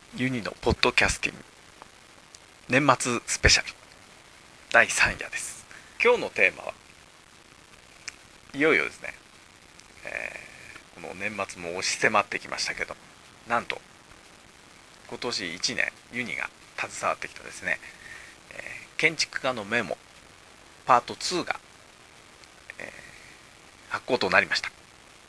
ユニのポッドキャスティング年末スペシャル第3夜です。今日のテーマはいよいよですね、この年末も押し迫ってきましたけど、なんと今年1年ユニが携わってきたですね、建築家のメモパート2が、発行となりました。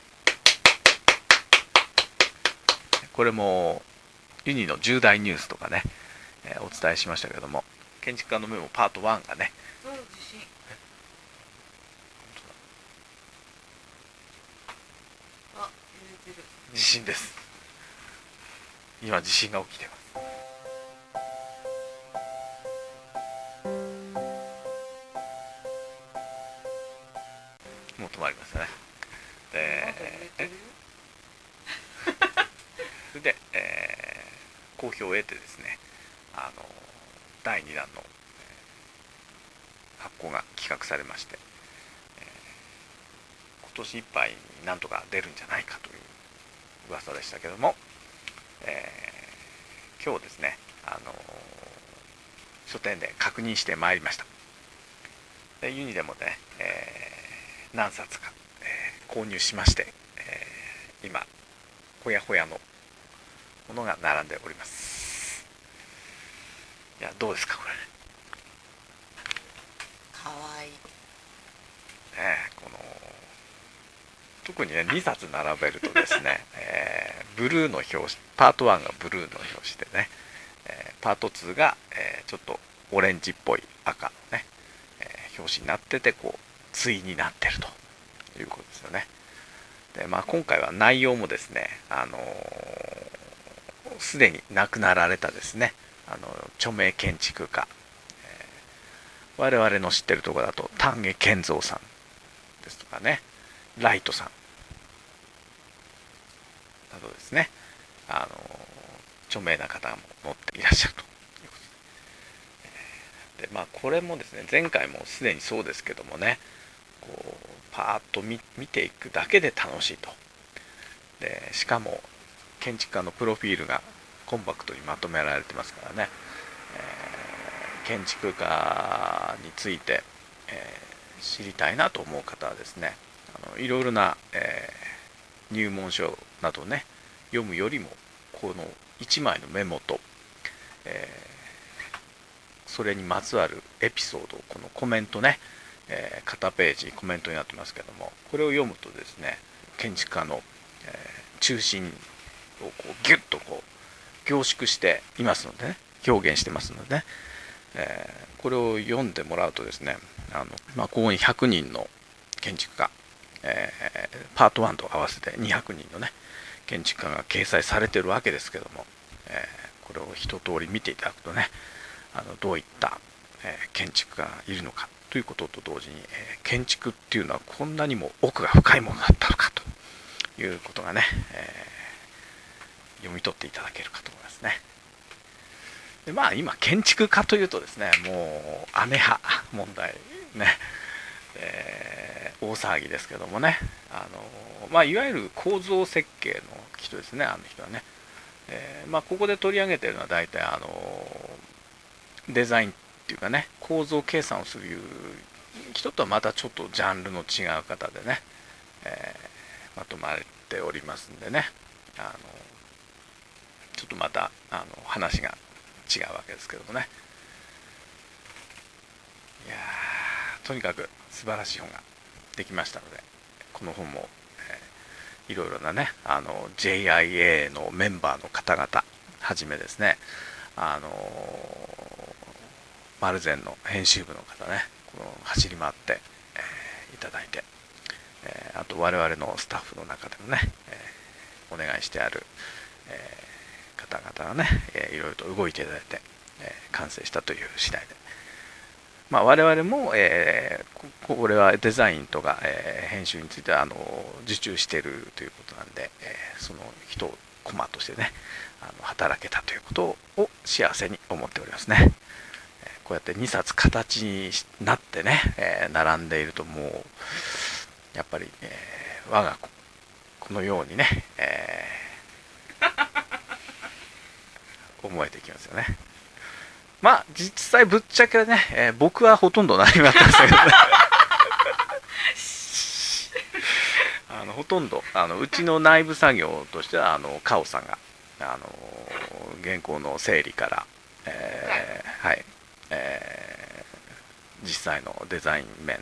これもユニの重大ニュースとかね、お伝えしましたけども、建築家のメモパート1がね、地震です。今地震が起きてます。もう止まりましたね。それで、好評を得てですね、第2弾の発行が企画されまして、今年いっぱいになんとか出るんじゃないかという噂でしたけども、今日ですね、書店で確認してまいりました。でユニでもね、何冊か、購入しまして、今ほやほやのものが並んでおります。いや、どうですかこれ。 かわいい。 この特にね2冊並べるとですね、ブルーの表紙、パート1がブルーの表紙でね、パート2が、ちょっとオレンジっぽい赤のね、表紙になってて、こう対になってるということですよね。で、今回は内容もですね、すでに亡くなられたですね、著名建築家、我々の知ってるところだと丹下健三さんですとかね、ライトさんなどですね、著名な方も載っていらっしゃるということで、これもですね、前回もすでにそうですけどもね、こうパーッと見ていくだけで楽しいと。でしかも建築家のプロフィールがコンパクトにまとめられてますからね、建築家について、知りたいなと思う方はですね、いろいろな、入門書などね読むよりも、この1枚のメモと、えそれにまつわるエピソードをこのコメントね、片ページコメントになってますけども、これを読むとですね、建築家の、中心をこうギュッとこう凝縮していますのでね、表現してますのでね、これを読んでもらうとですね、ここに100人の建築家、パート1と合わせて200人のね建築家が掲載されているわけですけども、これを一通り見ていただくとね、どういった、建築家がいるのかということと同時に、建築っていうのはこんなにも奥が深いものだったのかということがね、読み取っていただけるかと思いますね。で今建築家というとですね、もうアメ派問題ね、大騒ぎですけどもね、いわゆる構造設計の人ですね、あの人はね。ここで取り上げているのは大体デザインっていうかね、構造計算をする人とはまたちょっとジャンルの違う方でね、まとまれておりますんでね、ちょっとまた話が違うわけですけどもね。いやとにかく素晴らしい本ができましたので、この本も、いろいろなね、JIA のメンバーの方々はじめですね、マルゼンの編集部の方ね、この走り回って、いただいて、あと我々のスタッフの中でもね、お願いしてある、方々がね、いろいろと動いていただいて、完成したという次第で、我々も、これはデザインとか、編集については受注しているということなんで、その人をコマとしてね、働けたということを幸せに思っておりますね。こうやって2冊形になってね、並んでいると、もうやっぱり、我がこのようにね、 思えてきますよね。まあ実際ぶっちゃけね、僕はほとんど何もやってましたけどねほとんどうちの内部作業としてはカオさんが原稿の整理から、はい、実際のデザイン面、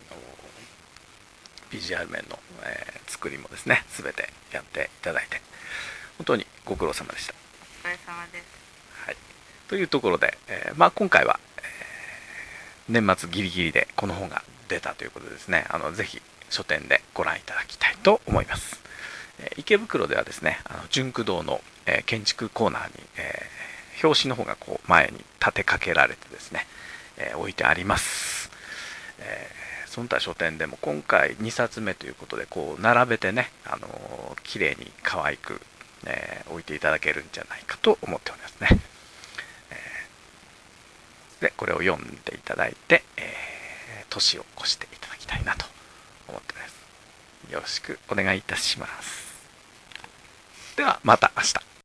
ビジュアル面の、作りもですね全てやっていただいて本当にご苦労様でした。 お疲れ様です。 はい、というところで、まあ、今回は、年末ギリギリでこの本が出たということでですねぜひ書店でご覧いただきたいと思います。池袋ではですね純駆堂の、建築コーナーに、表紙の方がこう前に立てかけられてですね、置いてあります。その他書店でも今回2冊目ということでこう並べてね、綺麗に可愛く、置いていただけるんじゃないかと思っておりますね。でこれを読んでいただいて、年を越していただきたいなと思っております。よろしくお願いいたします。ではまた明日。